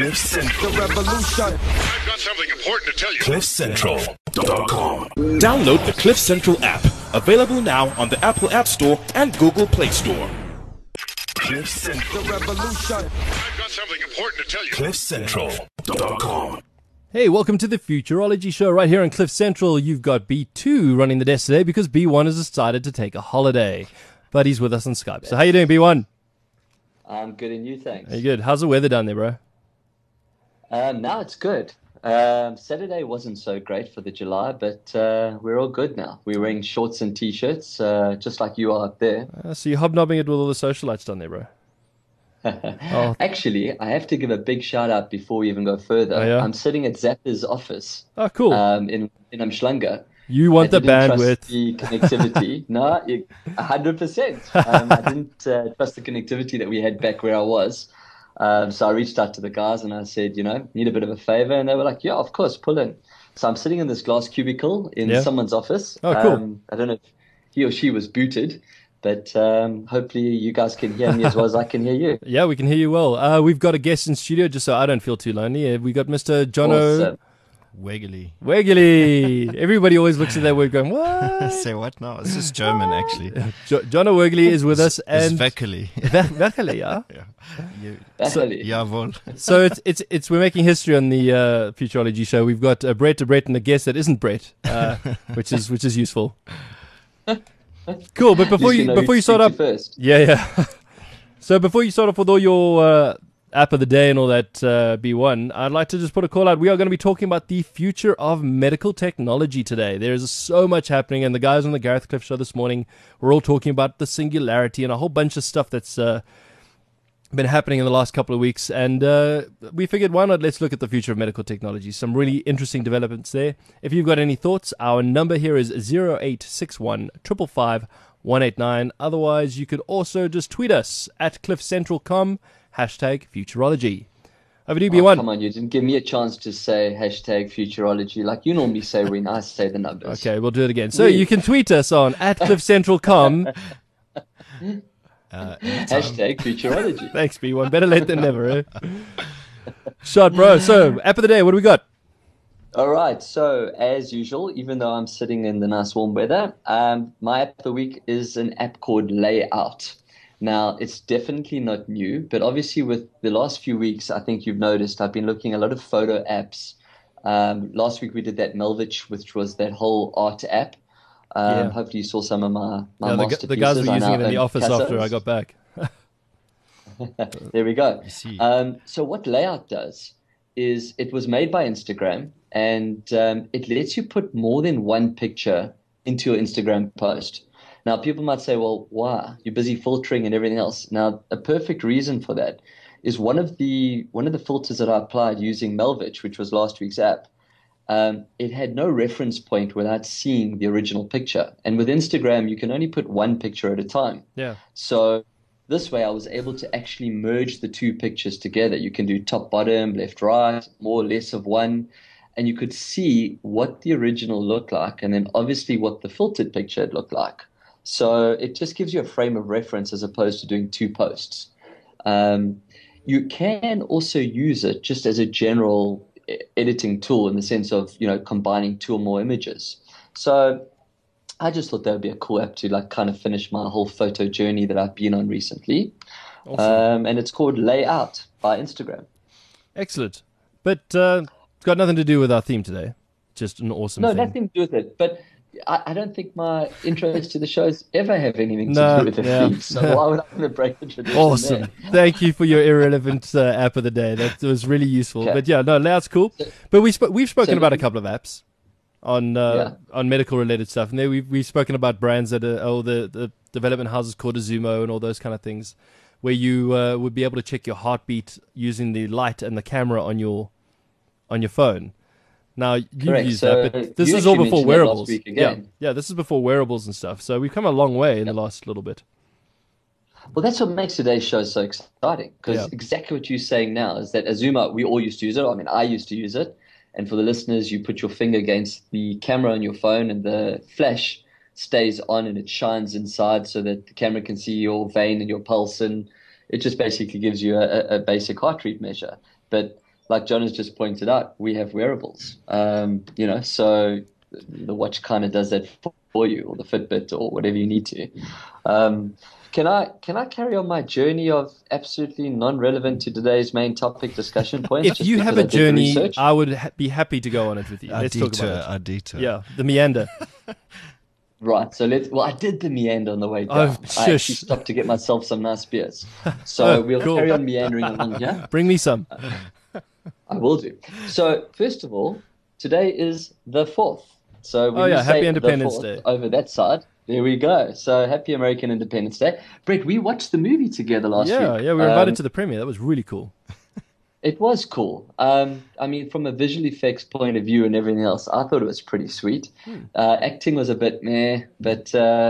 The revolution. I've got something important to tell you. CliffCentral.com. Download the Cliff Central app. Available now on the Apple App Store and Google Play Store. The revolution. I've got something important to tell you. CliffCentral.com. Hey, welcome to the Futurology Show right here on Cliff Central. You've got B2 running the desk today because B1 has decided to take a holiday. But he's with us on Skype. So how you doing, B1? I'm good, and you, thanks. Are you good? How's the weather down there, bro? Now it's good. Saturday wasn't so great for the July, but we're all good now. We're wearing shorts and T-shirts, just like you are up there. So you're hobnobbing it with all the socialites down there, bro? Oh. Actually, I have to give a big shout-out before we even go further. Oh, yeah? I'm sitting at Zappa's office Oh, cool. in Umhlanga. You want the I didn't bandwidth. trust the connectivity. No, 100%. I didn't trust the connectivity that we had back where I was. So I reached out to the guys and I said, need a bit of a favor. And they were like, yeah, of course, pull in. So I'm sitting in this glass cubicle in someone's office. Oh, cool. I don't know if he or she was booted, but hopefully you guys can hear me as well as I can hear you. Yeah, we can hear you well. We've got a guest in studio, just so I don't feel too lonely. We got Mr. Jono Awesome. Wegerle. Everybody always looks at that word going, what? Say what now? It's just German, actually. Jono Wegerle is with us. It's And Wegerle. Wegerle, yeah? Actually. Jawohl. So it's we're making history on the Futurology Show. We've got Brett and a guest that isn't Brett, which is useful. Cool, but before you start up, first. yeah. So before you start off with all your app of the day and all that B1, I'd like to just put a call out. We are going to be talking about the future of medical technology today. There is so much happening, and the guys on the Gareth Cliff Show this morning were all talking about the singularity and a whole bunch of stuff that's been happening in the last couple of weeks. And we figured, why not let's look at the future of medical technology. Some really interesting developments there. If you've got any thoughts, our number here is 0861 555 189. Otherwise, you could also just tweet us at cliffcentral.com, #Futurology. Over to you, B1. Come on, you didn't give me a chance to say #Futurology like you normally say when I say the numbers. Okay, we'll do it again. So you can tweet us on at cliffcentral.com. #Futurology. Thanks, B1. Better late than never, eh? Shot, bro. So, app of the day, what do we got? All right. So, as usual, even though I'm sitting in the nice warm weather, my app of the week is an app called Layout. Now, it's definitely not new, but obviously with the last few weeks, I think you've noticed I've been looking at a lot of photo apps. Last week we did that Melvich, which was that whole art app. Hopefully you saw some of my masterpieces. The guys were using it in the office Picassos. after I got back. There we go. You see. So what Layout does is it was made by Instagram, and it lets you put more than one picture into your Instagram post. Now, people might say, well, why? You're busy filtering and everything else. Now, a perfect reason for that is one of the filters that I applied using Melvich, which was last week's app. It had no reference point without seeing the original picture. And with Instagram, you can only put one picture at a time. Yeah. So this way, I was able to actually merge the two pictures together. You can do top, bottom, left, right, more or less of one. And you could see what the original looked like, and then obviously what the filtered picture looked like. So it just gives you a frame of reference as opposed to doing two posts. You can also use it just as a general editing tool in the sense of, combining two or more images. So I just thought that would be a cool app to kind of finish my whole photo journey that I've been on recently. Awesome. And it's called Layout by Instagram. Excellent. But it's got nothing to do with our theme today. Just an awesome thing. No, nothing to do with it. But I don't think my intros to the shows ever have anything to do with the theme. So why would I want to break the tradition? Awesome. there? Thank you for your irrelevant app of the day. That was really useful. Okay. But yeah, no, Layout's cool. But we've spoken about a couple of apps on medical related stuff, and there we've spoken about brands that are the development houses called Azumo and all those kind of things, where you would be able to check your heartbeat using the light and the camera on your phone. Now, you've Correct. used So that, but this you is all actually before mentioned that last wearables. week again. Yeah, this is before wearables and stuff. So we've come a long way in the last little bit. Well, that's what makes today's show so exciting, because exactly what you're saying now is that Azumo, we all used to use it. I mean, I used to use it. And for the listeners, you put your finger against the camera on your phone and the flash stays on and it shines inside so that the camera can see your vein and your pulse. And it just basically gives you a basic heart rate measure. But like John has just pointed out, we have wearables. So the watch kind of does that for you, or the Fitbit, or whatever you need to. Can I carry on my journey of absolutely non-relevant to today's main topic discussion points? If you have a journey, I would be happy to go on it with you. Let's talk about it. detour. Yeah, the meander. Right, so I did the meander on the way down. I actually stopped to get myself some nice beers. So we'll carry on meandering along here. Bring me some. I will do. So first of all, today is the 4th. So when you say happy Independence the 4th Day. Over that side, there we go. So happy American Independence Day. Brett, we watched the movie together last week. Yeah, we were invited to the premiere. That was really cool. It was cool. I mean, from a visual effects point of view and everything else, I thought it was pretty sweet. Acting was a bit meh, but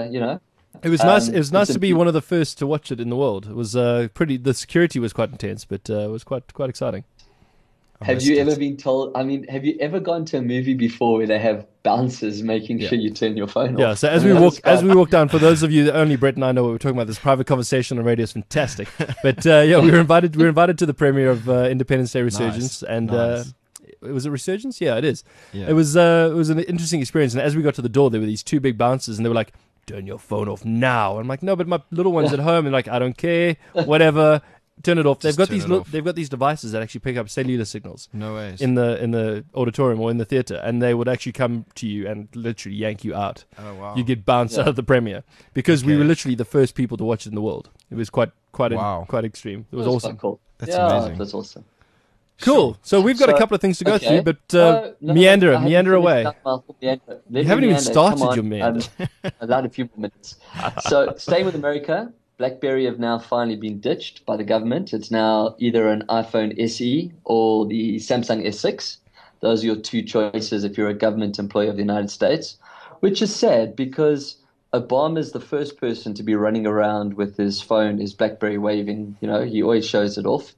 it was nice. It was nice to be one of the first to watch it in the world. It was pretty. The security was quite intense, but it was quite exciting. Have you ever been told? I mean, have you ever gone to a movie before where they have bouncers making sure you turn your phone off? Yeah. So as we walk down, for those of you that only Brett and I know what we're talking about, this private conversation on radio is fantastic. But we were invited. We were invited to the premiere of Independence Day Resurgence, and was it Resurgence? Yeah, it is. Yeah. It was an interesting experience. And as we got to the door, there were these two big bouncers, and they were like, "Turn your phone off now." And I'm like, "No, but my little one's at home." And like, "I don't care. Whatever." Turn it off. They've got these devices that actually pick up cellular signals. No ways. In the auditorium or in the theater, and they would actually come to you and literally yank you out. Oh wow! You get bounced out of the premiere because we were literally the first people to watch it in the world. It was quite extreme. It was awesome. Cool. That's amazing. That's awesome. Cool. So we've got a couple of things to go through, but meander away. You haven't even started your meander. Allowed a few more minutes. So staying with America. BlackBerry have now finally been ditched by the government. It's now either an iPhone SE or the Samsung S6. Those are your two choices if you're a government employee of the United States, which is sad because Obama is the first person to be running around with his phone, his BlackBerry waving. He always shows it off.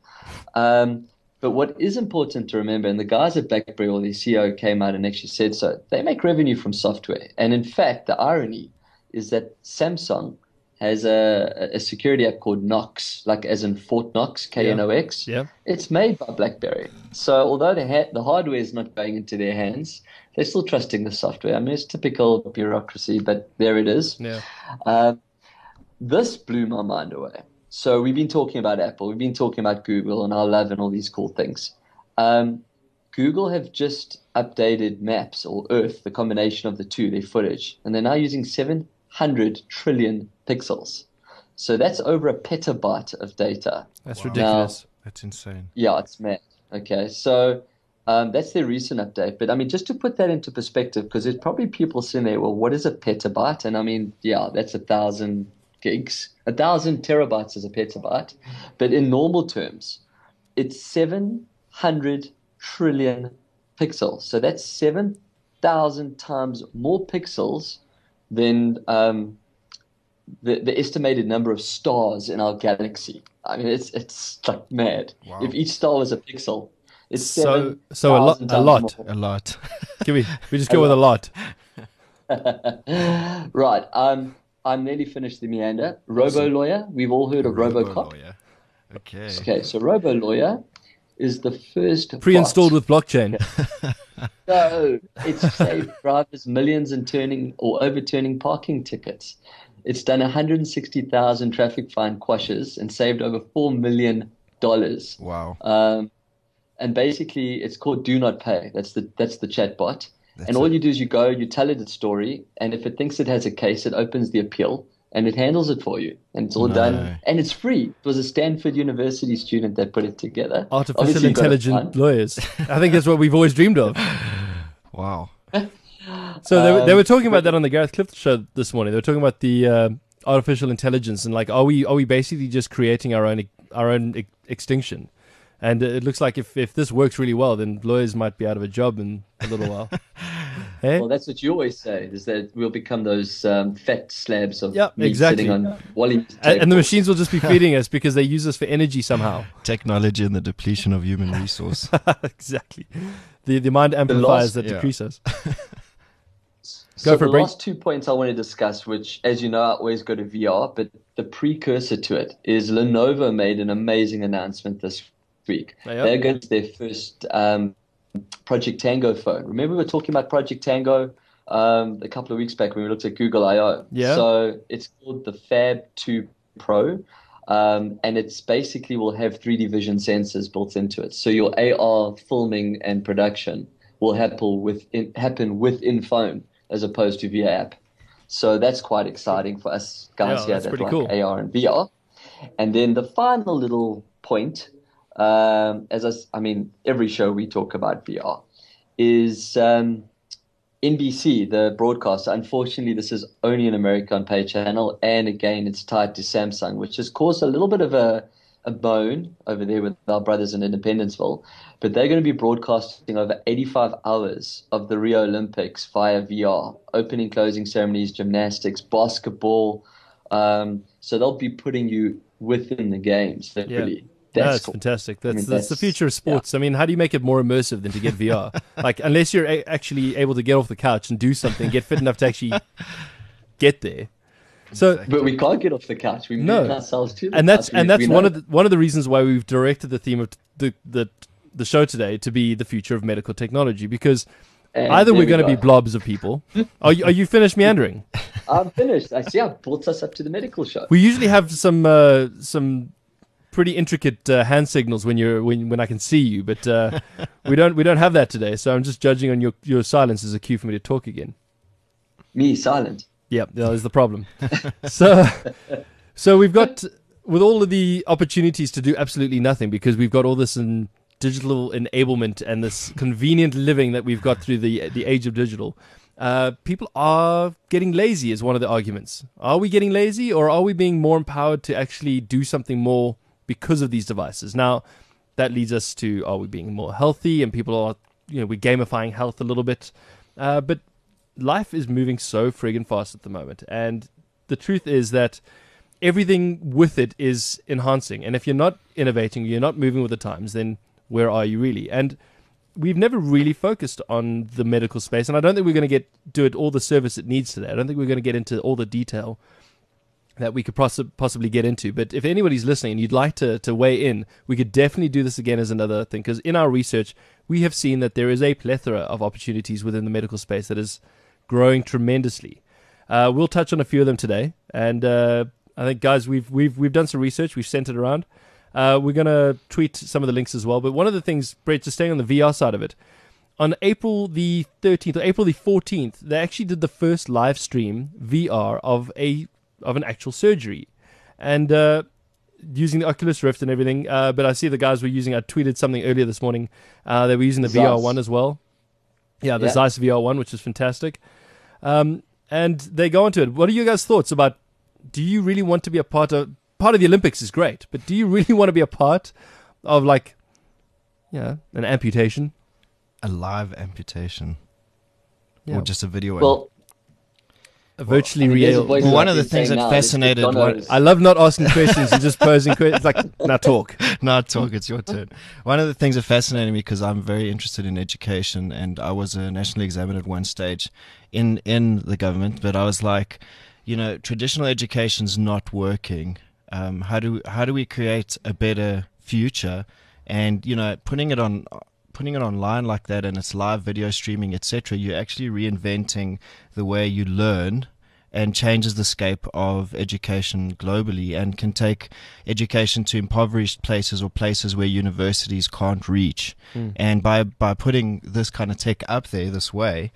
But what is important to remember, and the guys at BlackBerry or the CEO came out and actually said so, they make revenue from software. And in fact, the irony is that Samsung has a security app called Knox, like as in Fort Knox, K-N-O-X. Yeah. It's made by BlackBerry. So although the hardware is not going into their hands, they're still trusting the software. I mean, it's typical bureaucracy, but there it is. Yeah. This blew my mind away. So we've been talking about Apple. We've been talking about Google and our love and all these cool things. Google have just updated Maps or Earth, the combination of the two, their footage, and they're now using 700 trillion pixels. So that's over a petabyte of data. That's ridiculous. Now, that's insane. Yeah, it's mad. Okay, so that's their recent update. But I mean, just to put that into perspective, because there's probably people sitting there, well, what is a petabyte? And I mean, yeah, that's 1,000 gigs. 1,000 terabytes is a petabyte. But in normal terms, it's 700 trillion pixels. So that's 7,000 times more pixels than the estimated number of stars in our galaxy. I mean, it's like mad. Wow. If each star was a pixel, it's so a lot. Can we just go with a lot? Right. I'm nearly finished the meander. RoboLawyer. We've all heard of RoboCop. Okay. So RoboLawyer is the first pre-installed with blockchain. No, it's saved drivers millions in turning or overturning parking tickets. It's done 160,000 traffic fine quashes and saved over $4 million. Wow. And basically, it's called Do Not Pay. That's the chatbot. And all you do is you go, you tell it its story, and if it thinks it has a case, it opens the appeal, and it handles it for you. And it's all done. And it's free. It was a Stanford University student that put it together. Artificial intelligent lawyers. I think that's what we've always dreamed of. Wow. So they were talking about that on the Gareth Clift show this morning. They were talking about the artificial intelligence and like, are we basically just creating our own extinction? And it looks like if this works really well, then lawyers might be out of a job in a little while. Hey? Well, that's what you always say, is that we'll become those fat slabs of meat exactly. sitting on Wally. And the machines will just be feeding us because they use us for energy somehow. Technology and the depletion of human resource. Exactly. The mind amplifiers that decrease us. So the last 2 points I want to discuss, which, as you know, I always go to VR, but the precursor to it is Lenovo made an amazing announcement this week. Oh, yeah. They're going to their first Project Tango phone. Remember we were talking about Project Tango a couple of weeks back when we looked at Google I/O. Yeah. So it's called the Fab 2 Pro, and it's basically will have 3D vision sensors built into it. So your AR filming and production will happen within phone as opposed to via app. So that's quite exciting for us guys here that like cool. AR and VR. And then the final little point, I mean, every show we talk about VR, is NBC, the broadcaster. Unfortunately, this is only an American pay channel, and again, it's tied to Samsung, which has caused a little bit of a bone over there with our brothers in Independenceville. But they're going to be broadcasting over 85 hours of the Rio Olympics via VR, opening, closing ceremonies, gymnastics, basketball. So they'll be putting you within the games, literally. Yeah. That's That's cool. fantastic. That's, I mean, that's the future of sports. Yeah. I mean, how do you make it more immersive than to get VR? Like, unless you're actually able to get off the couch and do something, get fit enough to actually get there. So, but we can't get off the couch. We move ourselves to the and that's couch. and that's one of the reasons why we've directed the theme of the show today to be the future of medical technology, because either we're going to be blobs of people. Are you finished meandering? I'm finished. I see. I brought us up to the medical show. We usually have some pretty intricate hand signals when I can see you, but we don't have that today. So I'm just judging on your silence as a cue for me to talk again. Me silent. Yeah, that is the problem. So we've got, with all of the opportunities to do absolutely nothing, because we've got all this in digital enablement and this convenient living that we've got through the age of digital. People are getting lazy is one of the arguments. Are we getting lazy, or are we being more empowered to actually do something more because of these devices? Now, that leads us to, are we being more healthy? And people are, we're gamifying health a little bit. But life is moving so friggin' fast at the moment. And the truth is that everything with it is enhancing. And if you're not innovating, you're not moving with the times, then where are you really? And we've never really focused on the medical space. And I don't think we're going to do it all the service it needs today. I don't think we're going to get into all the detail that we could possibly get into. But if anybody's listening and you'd like to weigh in, we could definitely do this again as another thing, because in our research, we have seen that there is a plethora of opportunities within the medical space that is growing tremendously. We'll touch on a few of them today. And I think, guys, we've done some research. We've sent it around. We're going to tweet some of the links as well. But one of the things, Brett, just staying on the VR side of it, on April the 13th or April the 14th, they actually did the first live stream VR of an actual surgery, and using the Oculus Rift and everything. But I see the guys were using, I tweeted something earlier this morning, they were using the VR one as well. Yeah, the Zeiss VR one, which is fantastic. And they go into it. What are your guys' thoughts about, do you really want to be a part of the Olympics is great, but do you really want to be a part of, like, an amputation? A live amputation. Yeah. Or just a video. Well, virtually real. Well, one of the things that fascinated... I love not asking questions and just posing questions. Like, now talk. Now talk, it's your turn. One of the things that fascinated me, because I'm very interested in education, and I was a national examiner at one stage in the government, but I was like, traditional education's not working. How do we create a better future? And, putting it online like that, and it's live video streaming, etc., you're actually reinventing the way you learn, and changes the scope of education globally, and can take education to impoverished places or places where universities can't reach. And by putting this kind of tech up there this way,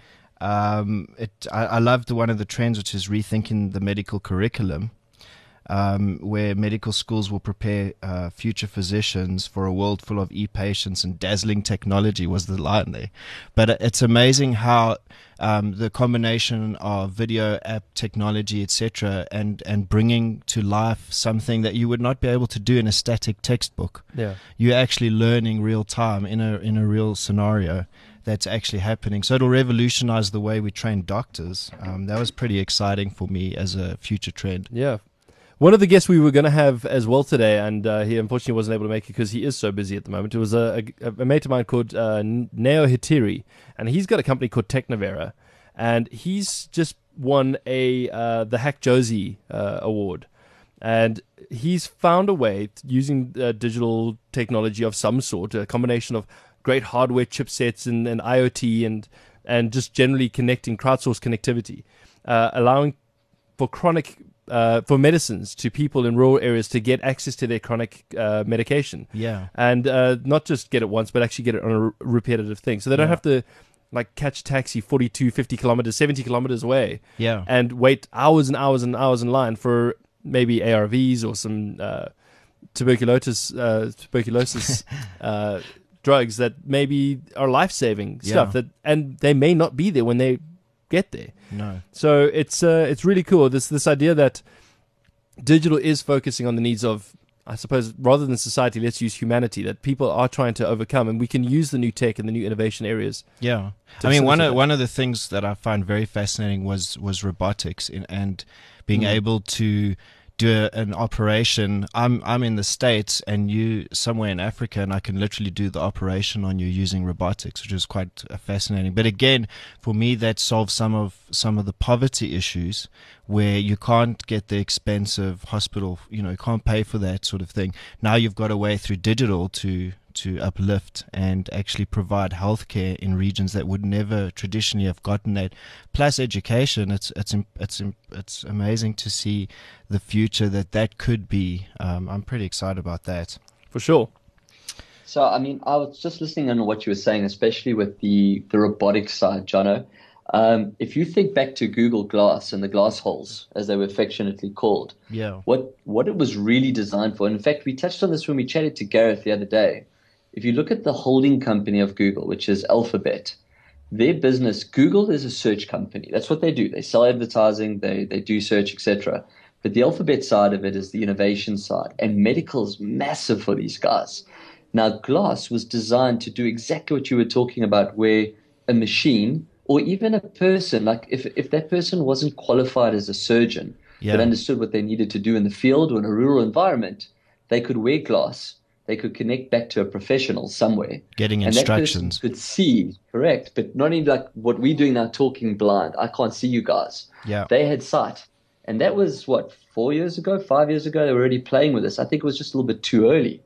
I loved one of the trends, which is rethinking the medical curriculum. Where medical schools will prepare future physicians for a world full of e-patients and dazzling technology, was the line there. But it's amazing how the combination of video, app technology, etc., and bringing to life something that you would not be able to do in a static textbook. Yeah, you're actually learning real time in a real scenario that's actually happening. So it'll revolutionize the way we train doctors. That was pretty exciting for me as a future trend. Yeah. One of the guests we were going to have as well today, and he unfortunately wasn't able to make it because he is so busy at the moment. It was a mate of mine called Neo Hitiri, and he's got a company called Technovera, and he's just won the Hack Josie award. And he's found a way using digital technology of some sort, a combination of great hardware chipsets and IoT and just generally connecting, crowdsourced connectivity, allowing for for medicines to people in rural areas to get access to their chronic medication. Yeah. And not just get it once, but actually get it on a repetitive thing. So they don't have to like catch a taxi 42, 50 kilometers, 70 kilometers away Yeah. and wait hours and hours and hours in line for maybe ARVs or some tuberculosis drugs that maybe are life-saving stuff and they may not be there when they get there. No. So it's really cool. This idea that digital is focusing on the needs of, I suppose, rather than society, let's use humanity, that people are trying to overcome, and we can use the new tech and the new innovation areas. Yeah. to I mean, one facilitate of the things that I find very fascinating was robotics and being able to do an operation. I'm in the States and you somewhere in Africa, and I can literally do the operation on you using robotics, which is quite fascinating. But again, for me, that solves some of the poverty issues where you can't get the expensive hospital, you can't pay for that sort of thing. Now you've got a way through digital to uplift and actually provide healthcare in regions that would never traditionally have gotten that. Plus education, it's amazing to see the future that could be. I'm pretty excited about that. For sure. So, I mean, I was just listening on what you were saying, especially with the robotics side, Jono. If you think back to Google Glass and the glass holes, as they were affectionately called, what it was really designed for. And in fact, we touched on this when we chatted to Gareth the other day. If you look at the holding company of Google, which is Alphabet, their business, Google is a search company. That's what they do. They sell advertising, they do search, etc. But the Alphabet side of it is the innovation side. And medical is massive for these guys. Now, Glass was designed to do exactly what you were talking about, where a machine or even a person, like if that person wasn't qualified as a surgeon, but understood what they needed to do in the field or in a rural environment, they could wear glass. They could connect back to a professional somewhere. Getting and instructions. That person could see, correct, but not even like what we're doing now, talking blind. I can't see you guys. Yeah. They had sight. And that was, 5 years ago, they were already playing with this. I think it was just a little bit too early.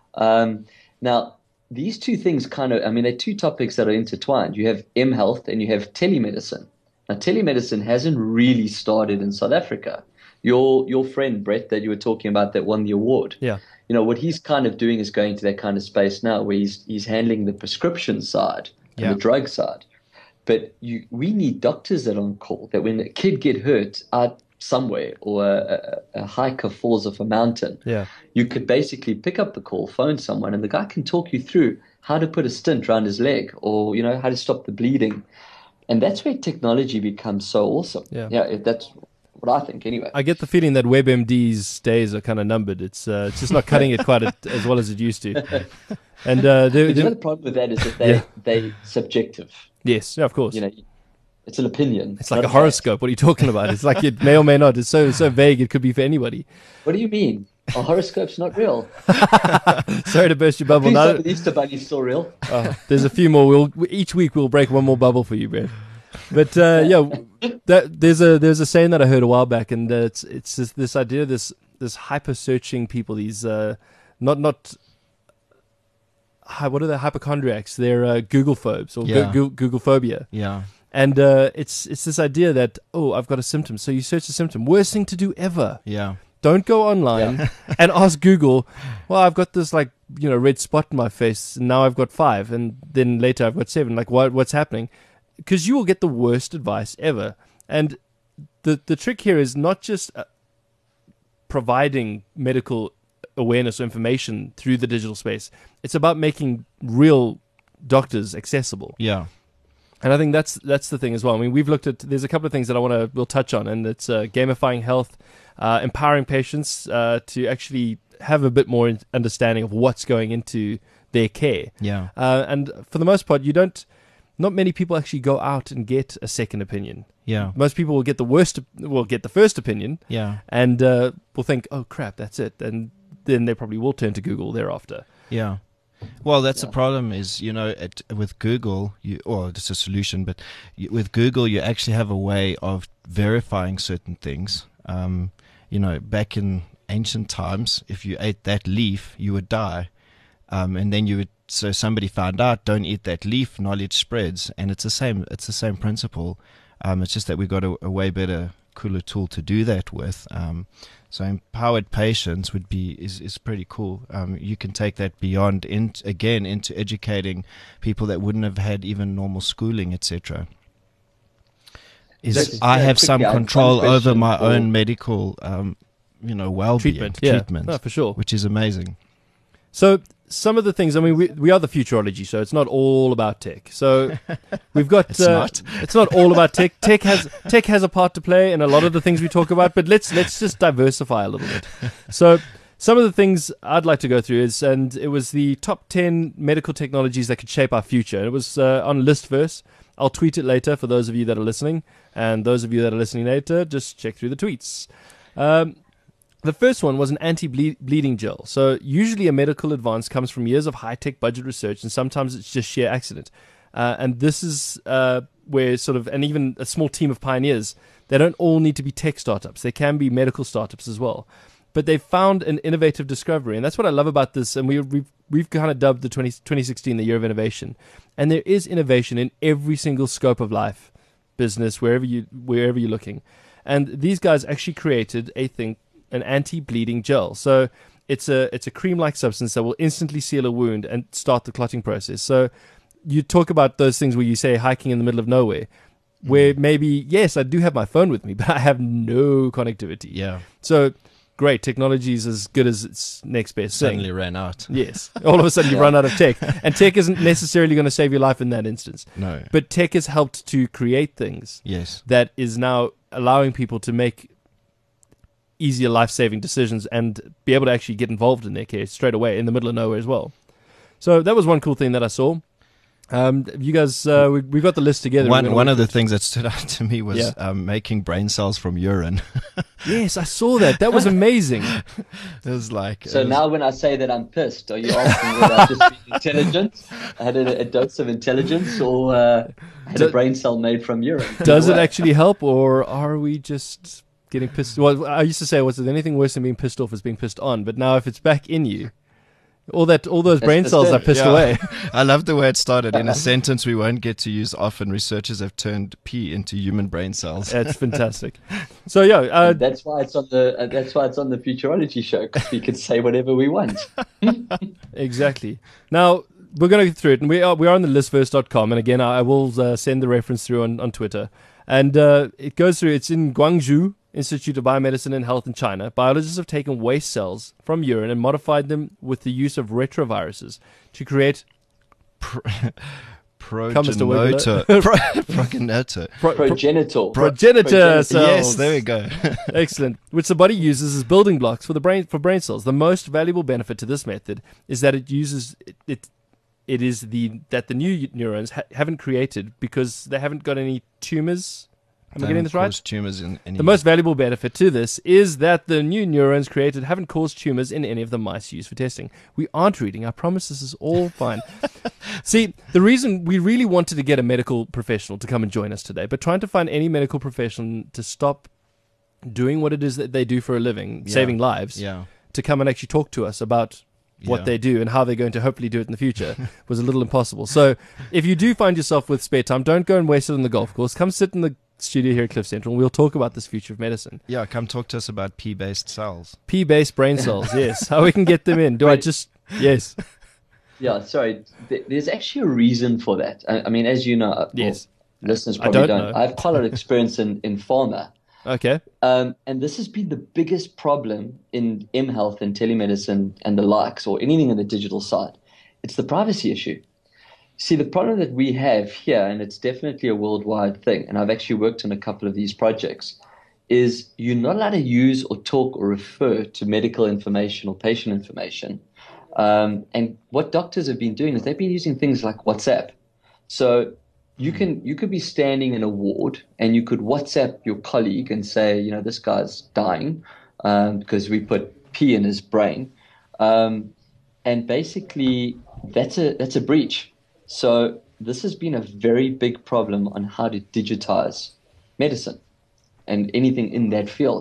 Now, these two things they're two topics that are intertwined. You have mHealth and you have telemedicine. Now, telemedicine hasn't really started in South Africa. Your friend, Brett, that you were talking about that won the award. Yeah. What he's kind of doing is going to that kind of space now where he's handling the prescription side and the drug side. But we need doctors that are on call, that when a kid get hurt out somewhere or a hiker falls off a mountain, you could basically pick up the call, phone someone, and the guy can talk you through how to put a stent around his leg or, how to stop the bleeding. And that's where technology becomes so awesome. Yeah, that's what I think anyway. I get the feeling that WebMD's days are kind of numbered. It's just not cutting it quite as well as it used to. And the problem with that is that they're subjective. Yes, of course. It's an opinion. It's like a horoscope. What are you talking about? It's like it may or may not. It's so vague. It could be for anybody. What do you mean? A horoscope's not real. Sorry to burst your bubble. Please don't, the Easter Bunny's still real. There's a few more. Each week we'll break one more bubble for you, Brad. But there's a saying that I heard a while back, and it's this idea, this hyper searching people. These what are they? Hypochondriacs. They're Google phobes or Google phobia. Yeah. And it's this idea that, I've got a symptom, so you search the symptom. Worst thing to do ever. Yeah. Don't go online and ask Google, well, I've got this red spot in my face, and now I've got 5, and then later I've got 7. Like, what's happening? Because you will get the worst advice ever. And the trick here is not just providing medical awareness or information through the digital space. It's about making real doctors accessible. Yeah. And I think that's the thing as well. I mean, there's a couple of things that we'll touch on, and it's gamifying health, empowering patients to actually have a bit more understanding of what's going into their care. Yeah. And for the most part, not many people actually go out and get a second opinion. Yeah. Most people will get the first opinion. Yeah. And will think, oh crap, that's it. And then they probably will turn to Google thereafter. Yeah. Well, that's the problem is, with Google, it's a solution, but with Google, you actually have a way of verifying certain things. Back in ancient times, if you ate that leaf, you would die. And then you would, so somebody found out, don't eat that leaf, knowledge spreads. And it's the same principle. It's just that we got a way better, cooler tool to do that with. So empowered patients is pretty cool. You can take that beyond into educating people that wouldn't have had even normal schooling, etc. I have some control over my own medical, well-being treatment, for sure, which is amazing. So some of the things, I mean, we are the Futurology, so it's not all about tech. So we've got it's not all about tech. Tech has a part to play in a lot of the things we talk about, but let's just diversify a little bit. So some of the things I'd like to go through it was the top 10 medical technologies that could shape our future. It was on Listverse. I'll tweet it later for those of you that are listening, and those of you that are listening later, just check through the tweets. The first one was an anti-bleeding gel. So usually a medical advance comes from years of high-tech budget research, and sometimes it's just sheer accident. And this is where and even a small team of pioneers, they don't all need to be tech startups. They can be medical startups as well. But they've found an innovative discovery, and that's what I love about this. And we've kind of dubbed the 2016 the year of innovation. And there is innovation in every single scope of life, business, wherever you're looking. And these guys actually created an anti-bleeding gel. So it's a cream-like substance that will instantly seal a wound and start the clotting process. So you talk about those things where you say hiking in the middle of nowhere, where maybe, yes, I do have my phone with me, but I have no connectivity. Yeah. So great, technology is as good as its next best thing. Suddenly ran out. Yes. All of a sudden you run out of tech. And tech isn't necessarily going to save your life in that instance. No. But tech has helped to create things that is now allowing people to make easier life-saving decisions and be able to actually get involved in their care straight away in the middle of nowhere as well. So that was one cool thing that I saw. You guys, we got the list together. One of the things that stood out to me was making brain cells from urine. Yes, I saw that. That was amazing. It was like... So now when I say that I'm pissed, are you asking whether I've just been intelligent? I had a dose of intelligence, or had a brain cell made from urine? Does it actually help, or are we just getting pissed? Well, I used to say, was there anything worse than being pissed off as being pissed on? But now if it's back in you, all those brain cells are pissed away. I love the way it started. In a sentence we won't get to use often, researchers have turned pee into human brain cells. That's fantastic. So that's why it's on the Futurology show, because we can say whatever we want. Exactly. Now we're going to go through it, and we are on the listverse.com, and again I will send the reference through on Twitter, and it goes through. It's in Guangzhou Institute of Biomedicine and Health in China. Biologists have taken waste cells from urine and modified them with the use of retroviruses to create progenitor cells. Yes, there we go. Excellent. Which the body uses as building blocks for brain cells. The most valuable benefit to this method is that it uses that the new neurons haven't created because they haven't got any tumors. Am I getting this right? Tumors in any... The most valuable benefit to this is that the new neurons created haven't caused tumors in any of the mice used for testing. We aren't reading. I promise this is all fine. See, the reason we really wanted to get a medical professional to come and join us today, but trying to find any medical professional to stop doing what it is that they do for a living, saving lives, to come and actually talk to us about what they do and how they're going to hopefully do it in the future was a little impossible. So if you do find yourself with spare time, don't go and waste it on the golf course. Come sit in the studio here at Cliff Central and we'll talk about this future of medicine. Yeah, come talk to us about P-based cells. P-based brain cells, yes. How we can get them in. Yes. Yeah, sorry. There's actually a reason for that. I mean, as you know, yes. Listeners probably don't. I have quite a lot of experience in pharma. Okay. And this has been the biggest problem in mHealth and telemedicine and the likes, or anything in the digital side. It's the privacy issue. See, the problem that we have here, and it's definitely a worldwide thing, and I've actually worked on a couple of these projects, is you're not allowed to use or talk or refer to medical information or patient information. And what doctors have been doing is they've been using things like WhatsApp. So you could be standing in a ward and you could WhatsApp your colleague and say, this guy's dying because we put P in his brain. And basically that's a breach. So this has been a very big problem on how to digitize medicine and anything in that field.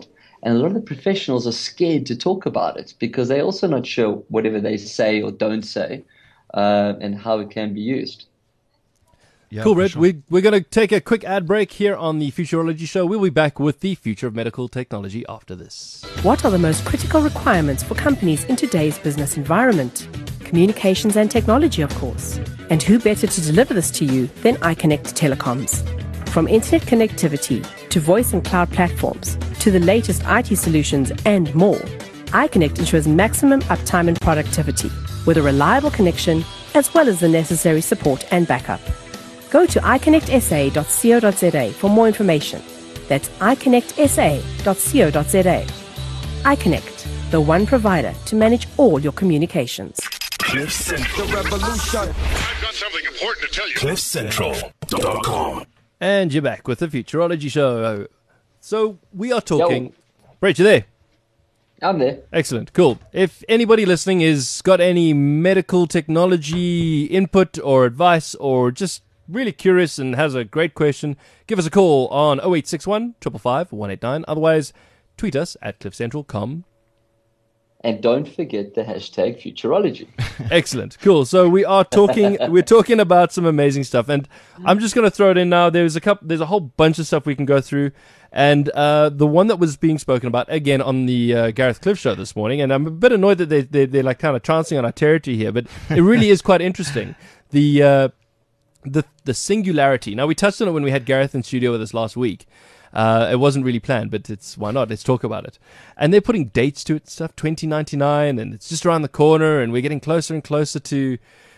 And a lot of the professionals are scared to talk about it because they're also not sure whatever they say or don't say and how it can be used. Yeah, Cool, for Red. sure. We're going to take a quick ad break here on the Futurology Show. We'll be back with the future of medical technology after this. What are the most critical requirements for companies in today's business environment? Communications and technology, of course. And who better to deliver this to you than iConnect Telecoms? From internet connectivity to voice and cloud platforms to the latest IT solutions and more, iConnect ensures maximum uptime and productivity with a reliable connection as well as the necessary support and backup. Go to iconnectsa.co.za for more information. That's iconnectsa.co.za. iConnect, the one provider to manage all your communications. Cliff Central. The revolution. I've got something important to tell you. CliffCentral.com. And you're back with the Futurology Show. So we are talking... Yo. Brett, you there? I'm there. Excellent. Cool. If anybody listening is got any medical technology input or advice or just really curious and has a great question, give us a call on 0861 555 189. Otherwise, tweet us at cliffcentral.com. And don't forget the hashtag Futurology. Excellent. Cool. So we're talking about some amazing stuff, and I'm just going to throw it in now. There's a whole bunch of stuff we can go through, and the one that was being spoken about again on the Gareth Cliff show this morning, and I'm a bit annoyed that they're like kind of chancing on our territory here, but it really is quite interesting. The singularity. Now, we touched on it when we had Gareth in studio with us last week. It wasn't really planned, but why not? Let's talk about it. And they're putting dates to it, stuff 2099, and it's just around the corner, and we're getting closer and closer to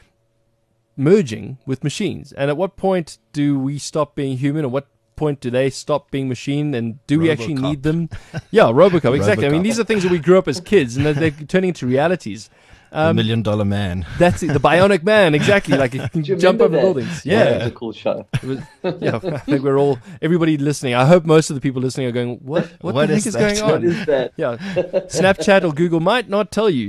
merging with machines. And at what point do we stop being human? At what point do they stop being machine? And do we actually RoboCop. need them? Yeah, Robocop, exactly. I mean, RoboCop. these are things that we grew up as kids, and they're turning into realities. The $1 Million Man. That's it, the Bionic Man, exactly. Like it can Do you jump remember over that? buildings. That Yeah. was a cool show. It was, yeah, I think everybody listening. I hope most of the people listening are going, what the What heck is is that? going What on? is that? Yeah, Snapchat or Google might not tell you.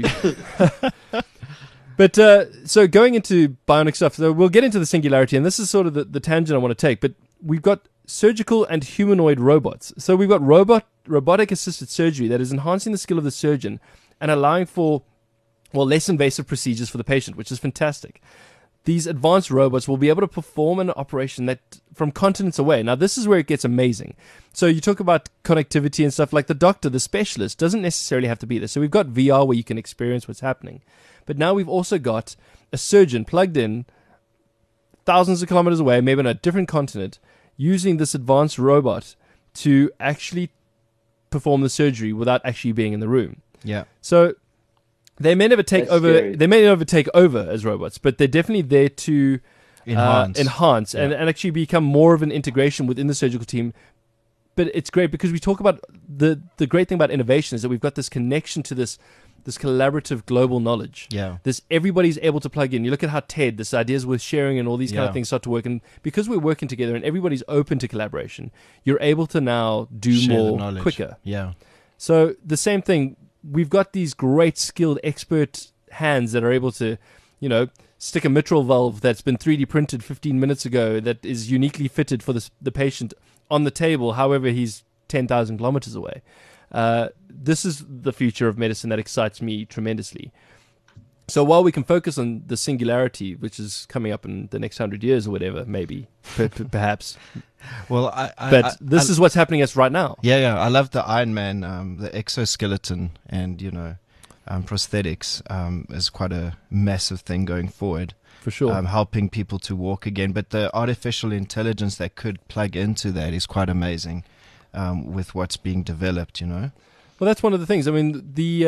But so going into bionic stuff, so we'll get into the singularity, and this is sort of the tangent I want to take. But we've got surgical and humanoid robots. So we've got robotic assisted surgery that is enhancing the skill of the surgeon and allowing for less invasive procedures for the patient, which is fantastic. These advanced robots will be able to perform an operation that from continents away. Now, this is where it gets amazing. So you talk about connectivity and stuff like the doctor, the specialist, doesn't necessarily have to be there. So we've got VR where you can experience what's happening. But now we've also got a surgeon plugged in thousands of kilometers away, maybe on a different continent, using this advanced robot to actually perform the surgery without actually being in the room. Yeah. So they may never take That's over. scary. They may never take over as robots, but they're definitely there to Enhance. and actually become more of an integration within the surgical team. But it's great because we talk about the great thing about innovation is that we've got this connection to this collaborative global knowledge. Yeah. This everybody's able to plug in. You look at how TED, this ideas with sharing and all these kind of Yeah. things start to work, and because we're working together and everybody's open to collaboration, you're able to now do Share the more knowledge. quicker. Yeah. So the same thing, we've got these great skilled expert hands that are able to, stick a mitral valve that's been 3D printed 15 minutes ago that is uniquely fitted for the patient on the table, however he's 10,000 kilometers away. This is the future of medicine that excites me tremendously. So while we can focus on the singularity, which is coming up in the next 100 years or whatever, maybe, perhaps, Well, but this is what's happening to us right now. Yeah. I love the Iron Man, the exoskeleton, and prosthetics is quite a massive thing going forward. For sure. Helping people to walk again, but the artificial intelligence that could plug into that is quite amazing. With what's being developed, Well, that's one of the things. I mean,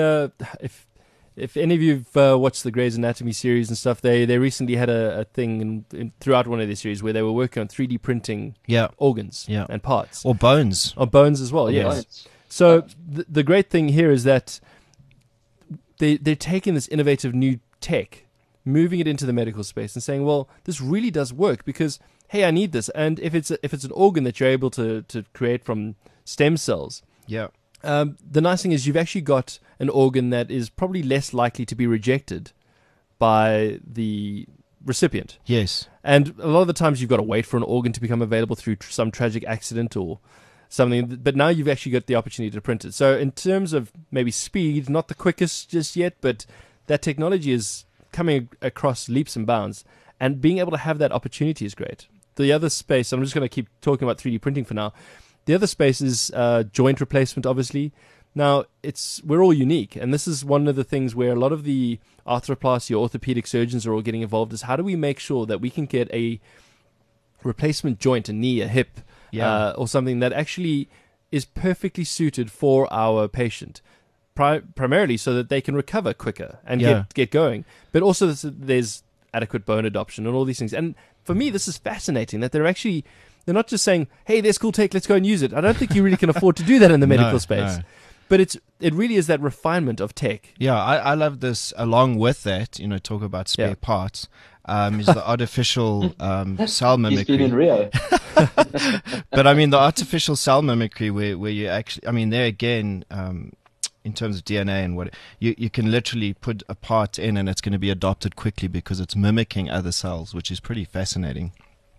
if any of you've watched the Grey's Anatomy series and stuff, they recently had a thing throughout one of their series where they were working on 3D printing organs Yeah. and parts. or bones. Or bones as well, yes. Right. So the great thing here is that they're taking this innovative new tech, moving it into the medical space and saying, well, this really does work because, hey, I need this. And if it's an organ that you're able to create from stem cells, Yeah, the nice thing is you've actually got an organ that is probably less likely to be rejected by the recipient. yes, And a lot of the times you've got to wait for an organ to become available through some tragic accident or something. But now you've actually got the opportunity to print it. So in terms of maybe speed, not the quickest just yet, but that technology is coming across leaps and bounds. And being able to have that opportunity is great. The other space, I'm just going to keep talking about 3D printing for now. The other space is joint replacement, obviously. Now, we're all unique, and this is one of the things where a lot of the arthroplasty or orthopedic surgeons are all getting involved, is how do we make sure that we can get a replacement joint, a knee, a hip, or something that actually is perfectly suited for our patient, primarily so that they can recover quicker and get going. But also there's adequate bone adoption and all these things. And for me, this is fascinating that they're not just saying, hey, there's cool tech, let's go and use it. I don't think you really can afford to do that in the medical space. No. But it really is that refinement of tech. Yeah, I love this. Along with that, talk about spare parts, is the artificial cell mimicry. He's been in Rio. But I mean, the artificial cell mimicry where you actually, I mean, there again, in terms of DNA and what, you can literally put a part in and it's going to be adopted quickly because it's mimicking other cells, which is pretty fascinating.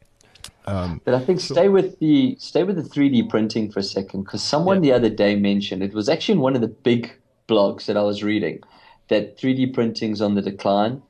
But I think stay with the 3D printing for a second, because someone the other day mentioned, it was actually in one of the big blogs that I was reading, that 3D printing's on the decline.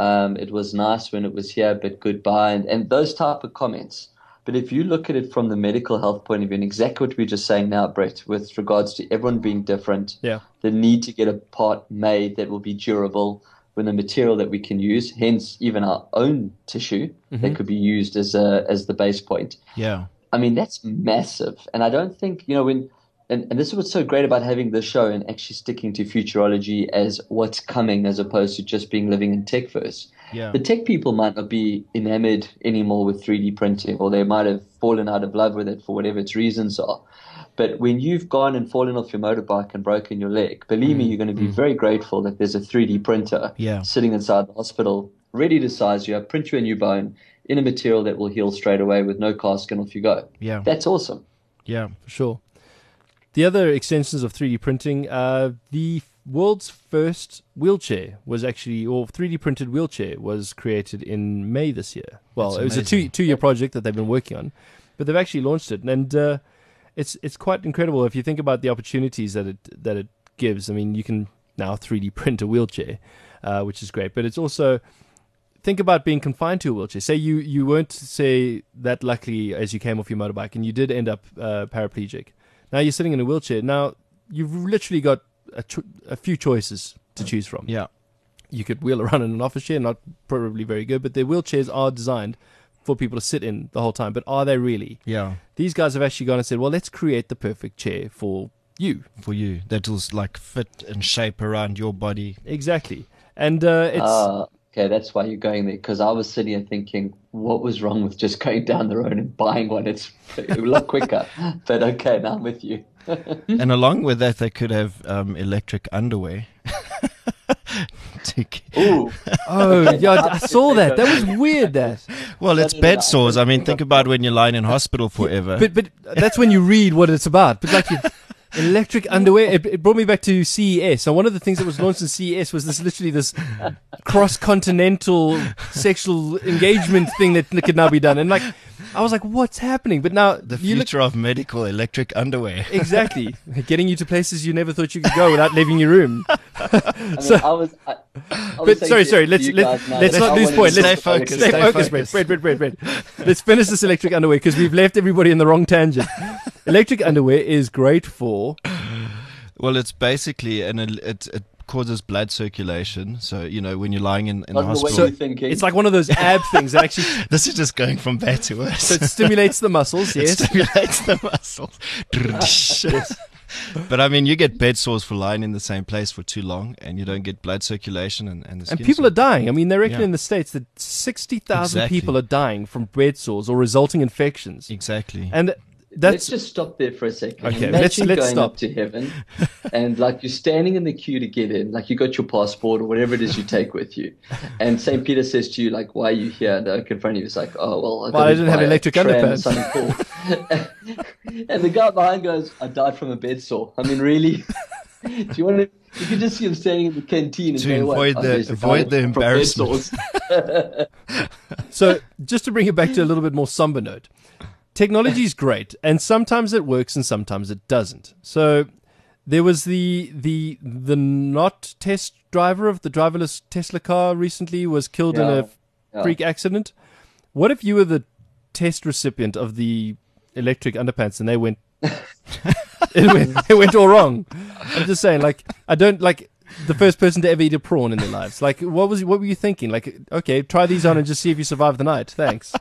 It was nice when it was here, but goodbye, and those type of comments. But if you look at it from the medical health point of view, and exactly what we're just saying now, Brett, with regards to everyone being different, the need to get a part made that will be durable, with a material that we can use, hence even our own tissue that could be used as the base point. Yeah. I mean, that's massive. And I don't think, and this is what's so great about having this show and actually sticking to futurology as what's coming as opposed to just being living in tech first. Yeah. The tech people might not be enamored anymore with 3D printing, or they might have fallen out of love with it for whatever its reasons are. But when you've gone and fallen off your motorbike and broken your leg, believe me, you're going to be very grateful that there's a 3D printer sitting inside the hospital, ready to size you up, print you a new bone in a material that will heal straight away with no cast, and off you go. Yeah. That's awesome. Yeah, for sure. The other extensions of 3D printing, the world's first wheelchair was actually, or 3D printed wheelchair was created in May this year. Well, it was a two-year project that they've been working on, but they've actually launched it. And it's quite incredible if you think about the opportunities that it gives. I mean, you can now 3D print a wheelchair, which is great. But it's also, think about being confined to a wheelchair. Say you weren't, say, that lucky as you came off your motorbike and you did end up paraplegic. Now you're sitting in a wheelchair. Now you've literally got a few choices to choose from. Yeah. You could wheel around in an office chair, not probably very good, but their wheelchairs are designed for people to sit in the whole time. But are they really? Yeah. These guys have actually gone and said, well, let's create the perfect chair for you. For you. That'll like fit and shape around your body. Exactly. And it's... Okay, that's why you're going there, because I was sitting here thinking, what was wrong with just going down the road and buying one? It's a lot quicker. But okay, now I'm with you. And along with that, they could have electric underwear. Ooh. Oh, okay, yeah, I saw that. That was weird, that. Well, it's bed sores. I mean, think about when you're lying in hospital forever. But that's when you read what it's about. But like electric underwear, it brought me back to CES. And one of the things that was launched in CES was this cross-continental sexual engagement thing that could now be done. And like, I was like, what's happening? But now the future of medical electric underwear. Exactly. Getting you to places you never thought you could go without leaving your room. Sorry. Let's not lose point. Stay focused. Brett. Let's finish this electric underwear because we've left everybody in the wrong tangent. Electric underwear is great for... Well, it's basically, it causes blood circulation. So, when you're lying in the hospital. It's like one of those ab things that actually... This is just going from bad to worse. So it stimulates the muscles, yes. It stimulates the muscles. Yes. But I mean, you get bed sores for lying in the same place for too long, and you don't get blood circulation and the skin. And people are dying. I mean, they reckon in the States that 60,000 people are dying from bed sores or resulting infections. Exactly. And let's just stop there for a second. Okay, Imagine let's going stop. up to heaven, and like you're standing in the queue to get in, like you got your passport or whatever it is you take with you, and St. Peter says to you, like, "Why are you here?" And the oak in front of you is like, "Oh well, I didn't have electric underpants." And the guy behind goes, "I died from a bed sore." I mean, really? Do you want to? You can just see him standing in the canteen and to avoid the embarrassment. So, just to bring it back to a little bit more somber note. technology is great, and sometimes it works and sometimes it doesn't. So there was the not test driver of the driverless Tesla car recently was killed in a freak accident. What if you were the test recipient of the electric underpants and they went it went all wrong? I'm just saying, like, I don't like the first person to ever eat a prawn in their lives. Like, what were you thinking? Like, okay, try these on and just see if you survive the night. Thanks.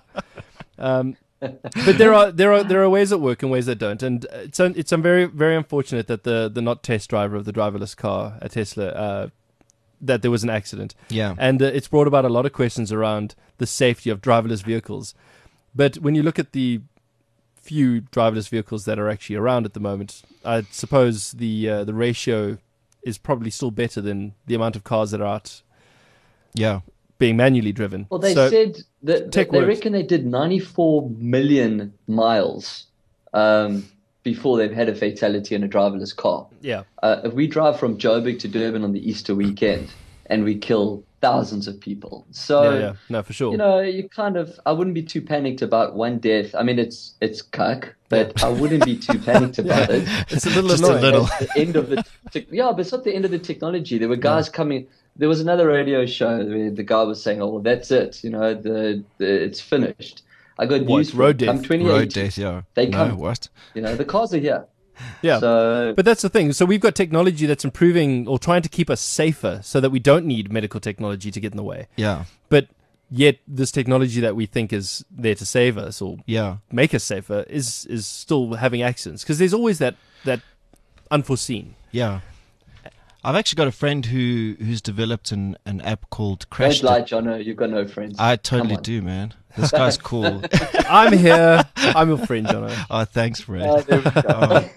But there are ways that work and ways that don't, and it's very very unfortunate that the not test driver of the driverless car at Tesla that there was an accident. Yeah, and it's brought about a lot of questions around the safety of driverless vehicles. But when you look at the few driverless vehicles that are actually around at the moment, I suppose the ratio is probably still better than the amount of cars that are out. Yeah. Being manually driven. Well, they said that they reckon they did 94 million miles before they've had a fatality in a driverless car. Yeah. If we drive from Joburg to Durban on the Easter weekend and we kill thousands of people. So, no, for sure. You know, I wouldn't be too panicked about one death. I mean, it's cuck, but I wouldn't be too panicked about it. It's a little Just annoying. a little. At the end of but it's not the end of the technology. There were guys coming. There was another radio show where the guy was saying, "Oh, well, that's it. You know, it's finished." I got news for road it. death? Come 2018, Road death, yeah. They No, come. what? You know, the cars are here. Yeah, So, but that's the thing. So we've got technology that's improving or trying to keep us safer so that we don't need medical technology to get in the way. Yeah, But yet this technology that we think is there to save us or yeah. make us safer is still having accidents because there's always that unforeseen. Yeah. I've actually got a friend who's developed an app called don't Crash. lie, Jono. You've got no friends. I totally Come on. do, man. This guy's cool. I'm here. I'm your friend, Jono. Oh, thanks, Fred. Oh, there we go.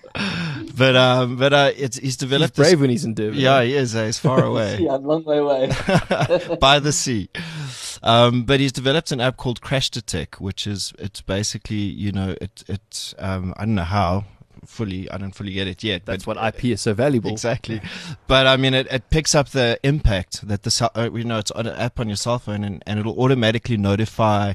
But he's He's developed brave when he's in Durban. Yeah, he is. He's far away. See, I'm a long way away. By the sea. But he's developed an app called Crash Detect, which it's basically, you know, I don't know how I don't fully get it yet. That's but what IP is so valuable. Exactly. But I mean, it picks up the impact that it's on an app on your cell phone and it'll automatically notify,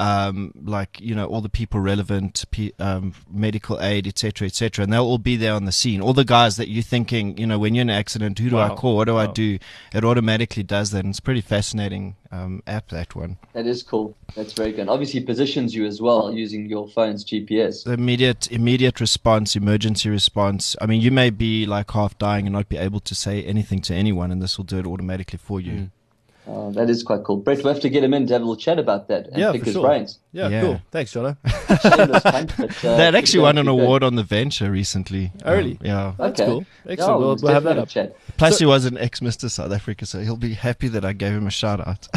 like, you know, all the people relevant, medical aid, etc., etc. And they'll all be there on the scene. All the guys that you're thinking, you know, when you're in an accident, who do I call? What do I do? It automatically does that. And it's pretty fascinating app, that one. That is cool. That's very good. Obviously, positions you as well using your phone's GPS. The immediate response, emergency response. I mean, you may be like half dying and not be able to say anything to anyone, and this will do it automatically for you. That is quite cool. Brett, we'll have to get him in to have a little chat about that and pick for his sure. brains. Yeah, cool. Thanks, Jono. Shameless punt, but, That actually won an keep going. award on the Venture recently. Oh, really? Yeah. That's Okay. cool. Excellent. Yeah, we'll have that definitely up. Chat. Plus, he was an ex-Mr. South Africa, so he'll be happy that I gave him a shout out.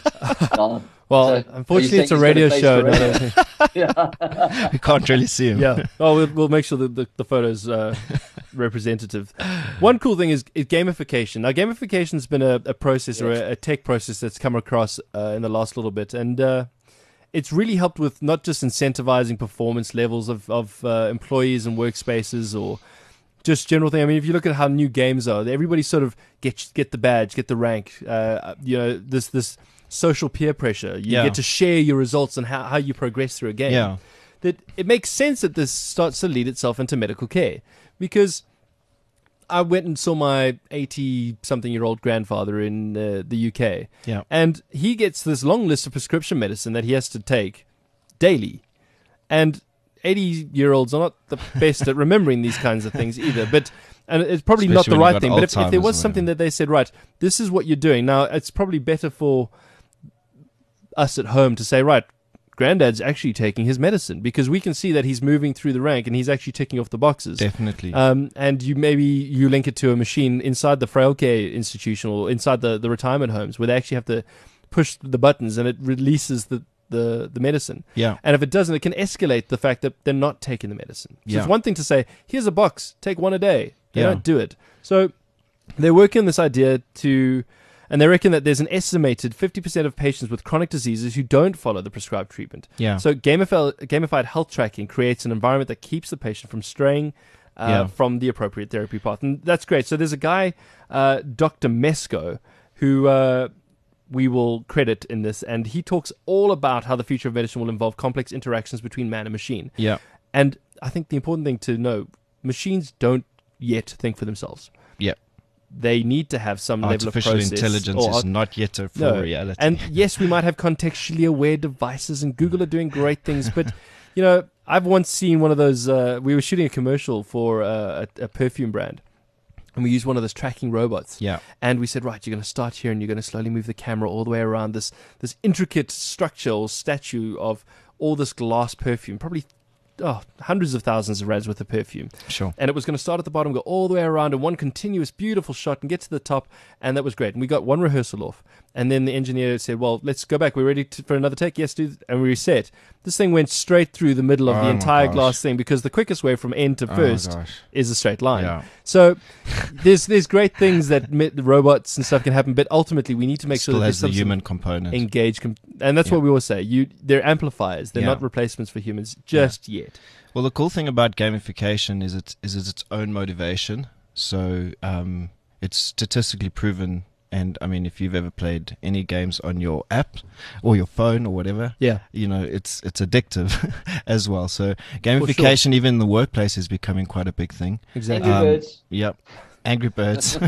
Well, So, unfortunately, are you it's a saying radio he's show. got a face for We can't really see him. Yeah. Oh, we'll make sure that the photo's representative. One cool thing is gamification. Now, gamification's been a process or a tech process that's come across in the last little bit, and it's really helped with not just incentivizing performance levels of employees and workspaces or just general thing. I mean, if you look at how new games are, everybody sort of get the badge, get the rank. You know, this social peer pressure. You get to share your results and how you progress through a game. Yeah. That it makes sense that this starts to lead itself into medical care, because I went and saw my 80-something-year-old grandfather in the UK, Yeah. and he gets this long list of prescription medicine that he has to take daily, and 80-year-olds are not the best at remembering these kinds of things either, and it's probably not Especially the when right you've thing. got But if there Alzheimer's was or something that they said, right, this is what you're doing now, it's probably better for us at home to say, right, Granddad's actually taking his medicine, because we can see that he's moving through the rank and he's actually ticking off the boxes. Definitely. And you link it to a machine inside the frail care institution or inside the retirement homes where they actually have to push the buttons and it releases the medicine. Yeah. And if it doesn't, it can escalate the fact that they're not taking the medicine. So Yeah. it's one thing to say, here's a box, take one a day. They Yeah. don't do it. So they're working on this idea and they reckon that there's an estimated 50% of patients with chronic diseases who don't follow the prescribed treatment. Yeah. So gamified health tracking creates an environment that keeps the patient from straying from the appropriate therapy path. And that's great. So there's a guy, Dr. Mesco, who we will credit in this. And he talks all about how the future of medicine will involve complex interactions between man and machine. Yeah. And I think the important thing to know, machines don't yet think for themselves. Yeah. They need to have some level of Artificial process. intelligence is not yet a full reality. And yes, we might have contextually aware devices, and Google are doing great things. But, I've once seen one of those, we were shooting a commercial for a perfume brand. And we used one of those tracking robots. Yeah. And we said, right, you're going to start here and you're going to slowly move the camera all the way around this intricate structure or statue of all this glass perfume, probably hundreds of thousands of rands worth of perfume. Sure. And it was going to start at the bottom, go all the way around in one continuous, beautiful shot and get to the top. And that was great. And we got one rehearsal off. And then the engineer said, well, let's go back. We're ready for another take? Yes, dude. And we reset. This thing went straight through the middle of the entire glass thing, because the quickest way from end to first is a straight line. Yeah. So there's great things that the robots and stuff can happen, but ultimately we need to make sure that Still there's has the some human component. engaged. And that's what we always say. They're amplifiers. They're Yeah. not replacements for humans just yet. Well, the cool thing about gamification is it's its own motivation. So it's statistically proven. And I mean, if you've ever played any games on your app or your phone or whatever, it's addictive as well. So gamification, even in the workplace, is becoming quite a big thing. Exactly. Angry Birds. Yep. Angry Birds. So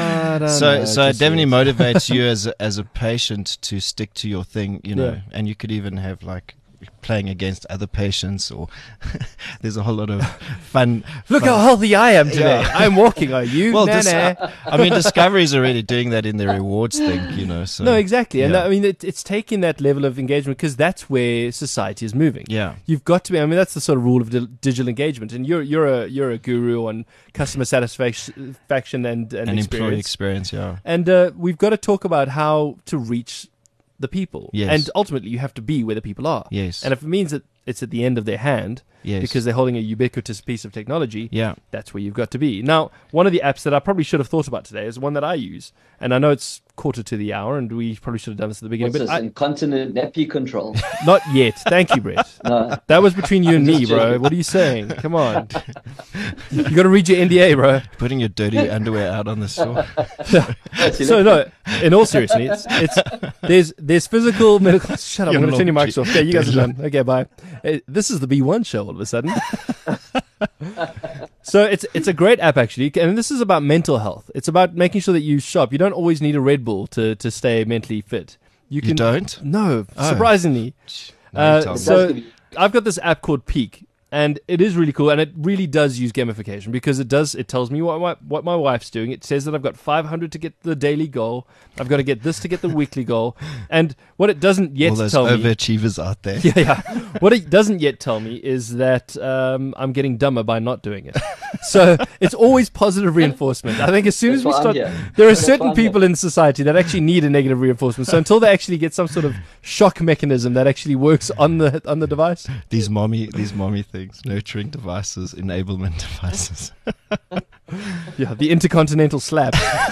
So it definitely motivates you as a patient to stick to your thing, and you could even have like playing against other patients, or there's a whole lot of fun. Look how healthy I am today. I'm walking. Are you? Well, Nah. I mean, Discovery's already doing that in their rewards thing, So No, exactly. And yeah. I mean, it's taking that level of engagement, because that's where society is moving. Yeah. You've got to be. I mean, that's the sort of rule of digital engagement. And you're a guru on customer satisfaction and An employee experience, yeah. And we've got to talk about how to reach the people. Yes. And ultimately, you have to be where the people are. Yes. And if it means that it's at the end of their hand, Yes. because they're holding a ubiquitous piece of technology, Yeah. that's where you've got to be. Now, one of the apps that I probably should have thought about today is one that I use. And I know it's quarter to the hour, and we probably should have done this at the beginning. What's this? Incontinent nappy control. Not yet. Thank you, Brett. No. That was between you and I'm me, just bro. joking. What are you saying? Come on. You got to read your NDA, bro. Putting your dirty underwear out on the store. So no, in all seriousness, it's there's physical, medical. Shut up! I'm going to turn your mics off. Yeah, you guys are done. Okay, bye. This is the B1 show all of a sudden. So it's a great app actually, and this is about mental health. It's about making sure that you shop. You don't always need a Red Bull to stay mentally fit. You don't? No, Oh. surprisingly. No, you tell me. So I've got this app called Peak, and it is really cool, and it really does use gamification, because it tells me what my wife's doing. It says that I've got 500 to get the daily goal. I've got to get this to get the weekly goal. And what it doesn't yet All those tell me, overachievers out there. yeah, what it doesn't yet tell me is that I'm getting dumber by not doing it. So it's always positive reinforcement. I think as soon as we That's why I'm start, here. there are That's why certain I'm people in society that actually need a negative reinforcement. So until they actually get some sort of shock mechanism that actually works on the device, These mommy things, nurturing devices, enablement devices. yeah, the intercontinental slap.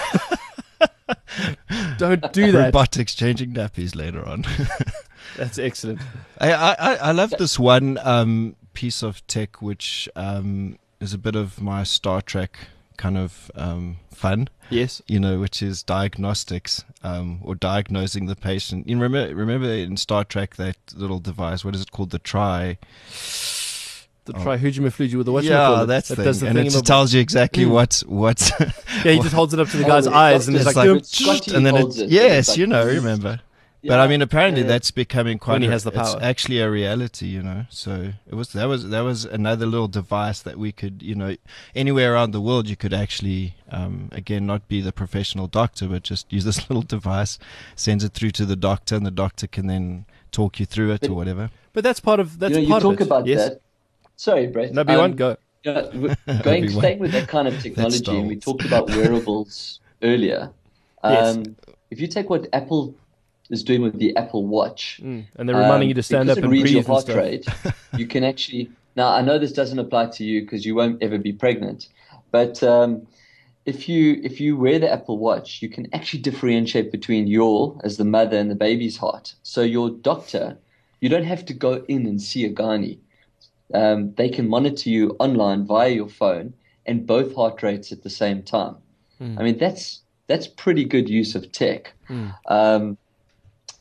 Don't do that. Robotics changing nappies later on. That's excellent. I love this one piece of tech which is a bit of my Star Trek kind of fun. Yes. Which is diagnostics or diagnosing the patient. You remember in Star Trek that little device? What is it called? The Tri. The trihugimaflugi with the whatchamacallit. Yeah, that's that the does thing. the And thing it just tells you exactly what's Yeah, he just holds it up to the guy's Oh, eyes and it's it's like, like- "Boom." Scotty and then holds it. yes, It's like- remember. But I mean, apparently that's becoming quite. When he has the It's power. actually a reality, So that was another little device that we could, anywhere around the world, you could actually, again, not be the professional doctor, but just use this little device, sends it through to the doctor, and the doctor can then talk you through it or whatever. But that's part of you part talk of it. about Yes. that. Sorry, Brett. No, B1, go. Staying with that kind of technology, and we stalls. talked about wearables earlier. Yes. If you take what Apple is doing with the Apple Watch, And they're reminding you to stand up because and it reads your breathe and heart stuff. rate, you can actually. Now, I know this doesn't apply to you because you won't ever be pregnant, but if you wear the Apple Watch, you can actually differentiate between your, as the mother, and the baby's heart. So your doctor, you don't have to go in and see a gynae. They can monitor you online via your phone and both heart rates at the same time. I mean, that's pretty good use of tech.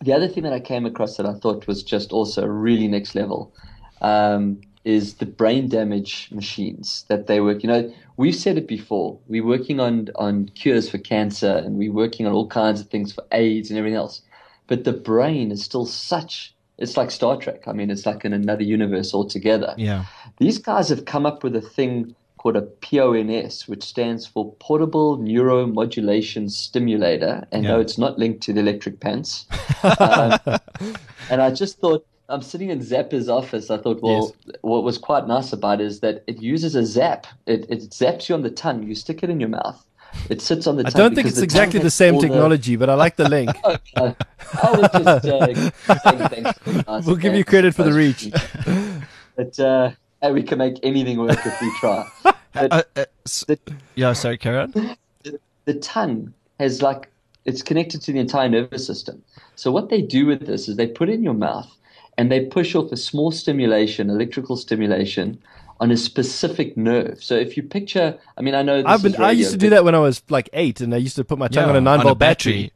The other thing that I came across that I thought was just also really next level is the brain damage machines that they work. We've said it before. We're working on cures for cancer, and we're working on all kinds of things for AIDS and everything else. But the brain is still it's like Star Trek. I mean, it's like in another universe altogether. Yeah. These guys have come up with a thing called a PONS, which stands for Portable Neuromodulation Stimulator. And no, it's not linked to the electric pants. And I just thought, I'm sitting in Zappa's office. I thought, well, what was quite nice about it is that it uses a zap. It zaps you on the tongue. You stick it in your mouth. It sits on the tongue. I don't think it's exactly the same technology, but I like the link. I was just saying thanks. We'll give you credit for the reach. But we can make anything work if we try. Sorry, carry on. The tongue has it's connected to the entire nervous system. So what they do with this is they put it in your mouth and they push off a small stimulation, electrical stimulation, on a specific nerve. So if you picture, I mean, I know this is radio, I used to do that when I was like 8, and I used to put my tongue on a 9-volt battery.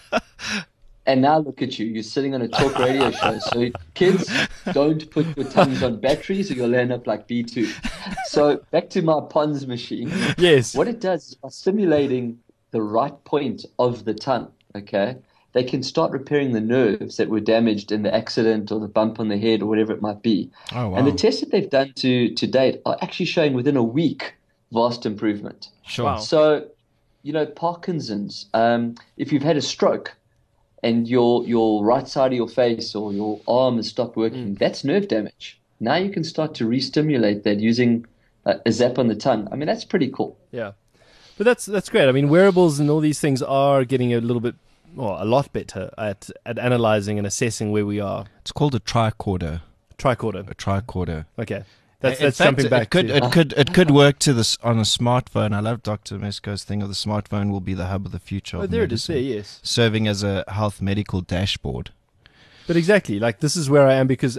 And now look at you. You're sitting on a talk radio show. So kids, don't put your tongues on batteries or you'll end up like B2. So back to my Pons machine. Yes. What it does is by stimulating the right point of the tongue, okay, they can start repairing the nerves that were damaged in the accident or the bump on the head or whatever it might be. Oh, wow. And the tests that they've done to date are actually showing within a week vast improvement. Sure. Wow. So, Parkinson's, if you've had a stroke and your right side of your face or your arm has stopped working, that's nerve damage. Now you can start to re-stimulate that using a zap on the tongue. I mean, that's pretty cool. Yeah. But that's great. I mean, wearables and all these things are getting a lot better at analyzing and assessing where we are. It's called a tricorder. A Tricorder. tricorder. Okay. That's In fact, jumping back it could work to this on a smartphone. I love Dr. Mesko's thing of the smartphone will be the hub of the future. Oh, of there it is. medicine, There, yes. serving as a health medical dashboard. But exactly, like this is where I am because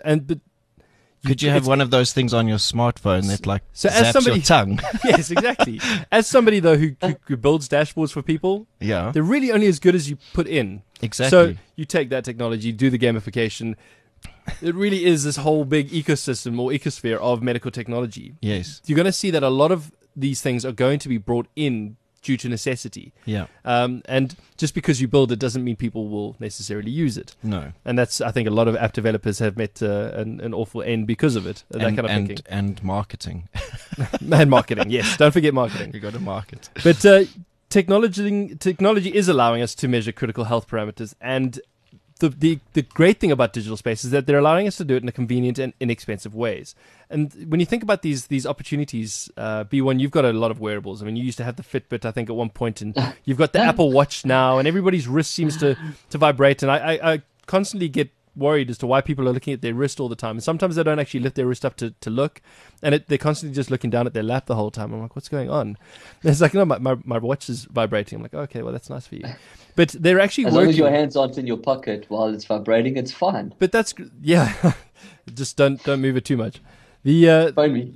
Could you have one of those things on your smartphone that zaps your tongue? Yes, exactly. As somebody though who builds dashboards for people, Yeah, they're really only as good as you put in. exactly. So you take that technology, do the gamification. It really is this whole big ecosystem or ecosphere of medical technology. Yes. You're going to see that a lot of these things are going to be brought in due to necessity. Yeah. And just because you build it doesn't mean people will necessarily use it. No. And that's, I think, a lot of app developers have met an awful end because of it. That kind of thinking. And marketing. And marketing, yes. Don't forget marketing. You got to market. But technology is allowing us to measure critical health parameters, and the great thing about digital space is that they're allowing us to do it in a convenient and inexpensive ways. And when you think about these opportunities, B1, you've got a lot of wearables. I mean, you used to have the Fitbit, I think, at one point, and you've got the Apple Watch now, and everybody's wrist seems to vibrate. And I constantly get worried as to why people are looking at their wrist all the time. And sometimes they don't actually lift their wrist up to look, and they're constantly just looking down at their lap the whole time. I'm like, what's going on? And it's like, no, my watch is vibrating. I'm like, okay, well, that's nice for you. But they're actually as working. long as your hands aren't in your pocket while it's vibrating, it's fine. But that's, yeah, just don't move it too much. The Phone me.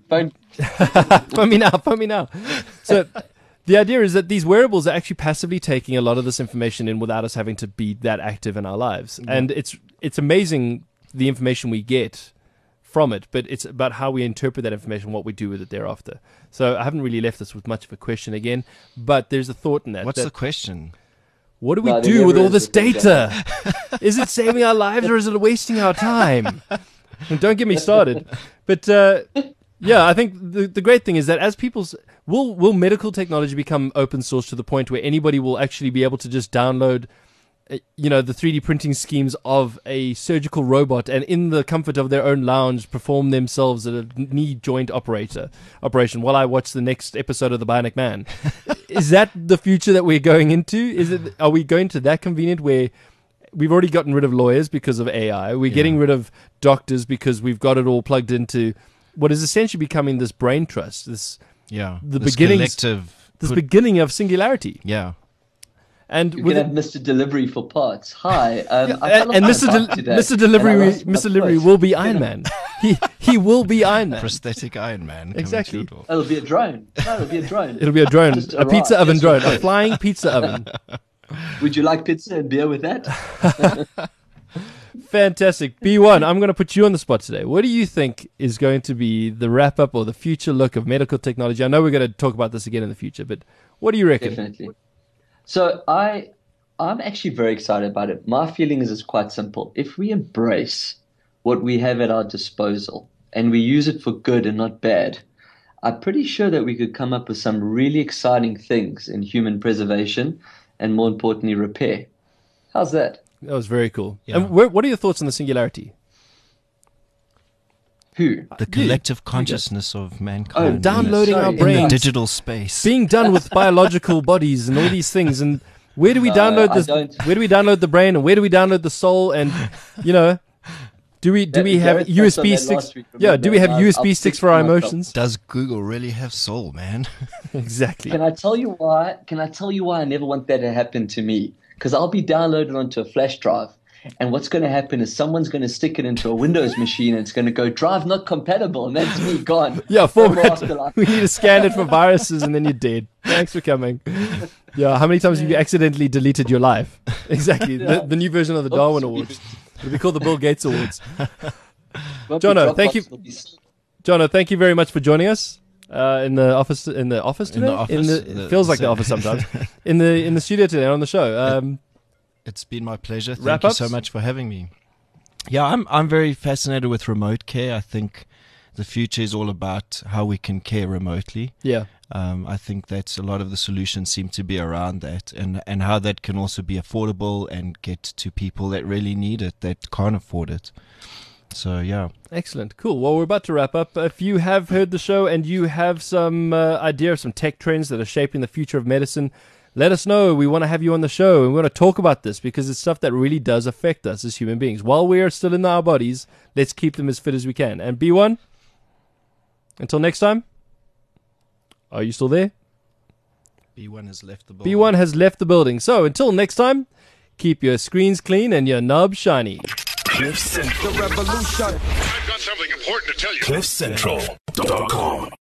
phone me now. So the idea is that these wearables are actually passively taking a lot of this information in without us having to be that active in our lives. Mm-hmm. And it's amazing the information we get from it, but it's about how we interpret that information, what we do with it thereafter. So I haven't really left this with much of a question again, but there's a thought in that. What's the question? What do we do with all this data? Is it saving our lives or is it wasting our time? And don't get me started. But yeah, I think the great thing is that as people's will medical technology become open source to the point where anybody will actually be able to just download the 3D printing schemes of a surgical robot and in the comfort of their own lounge perform themselves a knee joint operation while I watch the next episode of The Bionic Man. Is that the future that we're going into? Are we going to that convenient where we've already gotten rid of lawyers because of AI? We're getting rid of doctors because we've got it all plugged into what is essentially becoming this brain trust, this beginning of singularity. Yeah. And you can have Mr. Delivery for parts. Hi, and Mr. Delivery will be Iron Man. He will be Iron Man. Prosthetic Iron Man. Exactly. It'll be a drone. No, it'll be a drone. It'll be a drone. A pizza oven drone. A flying pizza oven. Would you like pizza and beer with that? Fantastic. B1, I'm going to put you on the spot today. What do you think is going to be the wrap-up or the future look of medical technology? I know we're going to talk about this again in the future, but what do you reckon? Definitely. So I'm actually very excited about it. My feeling is it's quite simple. If we embrace what we have at our disposal and we use it for good and not bad, I'm pretty sure that we could come up with some really exciting things in human preservation and, more importantly, repair. How's that? That was very cool. Yeah. And what are your thoughts on the singularity? Who? The collective consciousness of mankind. Oh, in downloading Sorry, our in the brains, digital space. being done with biological bodies and all these things. And where do we No, download I this? don't. Where do we download the brain, and where do we download the soul? And do we have Gareth touched on USB that sticks? last week, Yeah, do we have remember? I'll USB sticks speak for our for myself. emotions? Does Google really have soul, man? Exactly. Can I tell you why? I never want that to happen to me? Because I'll be downloaded onto a flash drive, and what's going to happen is someone's going to stick it into a Windows machine, and it's going to go drive not compatible, and that's me gone. Yeah, No more format. afterlife. We need to scan it for viruses, and then you're dead. Thanks for coming. Yeah, how many times have you accidentally deleted your life? Exactly. The new version of the Darwin Awards. It'll be called the Bill Gates Awards. Won't be Jono, Dropbox, thank you. it'll be sold. Jono, thank you very much for joining us in the office. In the office today. It feels like the office sometimes. In the studio today on the show. It's been my pleasure. Thank Wrap-ups? you so much for having me. Yeah, I'm very fascinated with remote care. I think the future is all about how we can care remotely. Yeah. I think that's a lot of the solutions seem to be around that, and how that can also be affordable and get to people that really need it, that can't afford it. So, yeah. Excellent. Cool. Well, we're about to wrap up. If you have heard the show and you have some idea of some tech trends that are shaping the future of medicine, let us know. We want to have you on the show, and we want to talk about this because it's stuff that really does affect us as human beings. While we are still in our bodies, let's keep them as fit as we can. And B1, until next time, are you still there? B1 has left the building. B1 has left the building. So until next time, keep your screens clean and your knobs shiny. The revolution. I've got something important to tell you. CliffCentral.com